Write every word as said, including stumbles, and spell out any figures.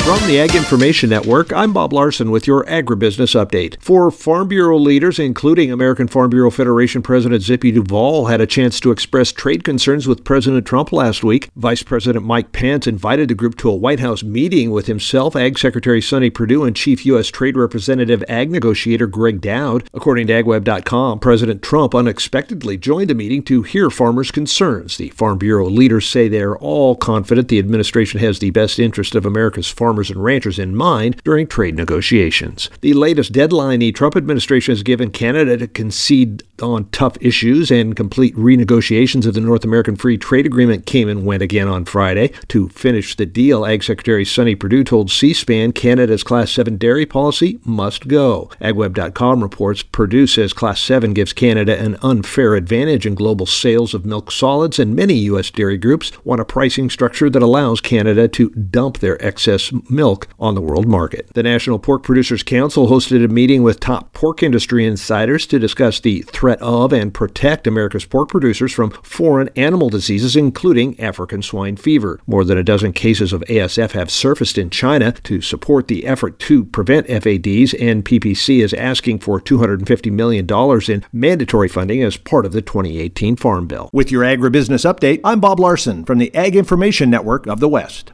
From the Ag Information Network, I'm Bob Larson with your Agribusiness Update. Four Farm Bureau leaders, including American Farm Bureau Federation President Zippy Duvall, had a chance to express trade concerns with President Trump last week. Vice President Mike Pence invited the group to a White House meeting with himself, Ag Secretary Sonny Perdue, and Chief U S. Trade Representative Ag Negotiator Greg Dowd. According to ag web dot com, President Trump unexpectedly joined the meeting to hear farmers' concerns. The Farm Bureau leaders say they're all confident the administration has the best interest of America's farmers and ranchers in mind during trade negotiations. The latest deadline the Trump administration has given Canada to concede on tough issues and complete renegotiations of the North American Free Trade Agreement came and went again on Friday. To finish the deal, Ag Secretary Sonny Perdue told C-SPAN Canada's Class seven dairy policy must go. ag web dot com reports Perdue says Class seven gives Canada an unfair advantage in global sales of milk solids, and many U S dairy groups want a pricing structure that allows Canada to dump their excess milk on the world market. The National Pork Producers Council hosted a meeting with top pork industry insiders to discuss the threat of and protect America's pork producers from foreign animal diseases, including African swine fever. More than a dozen cases of A S F have surfaced in China. To support the effort to prevent F A Ds, N P P C is asking for two hundred fifty million dollars in mandatory funding as part of the twenty eighteen Farm Bill. With your Agribusiness Update, I'm Bob Larson from the Ag Information Network of the West.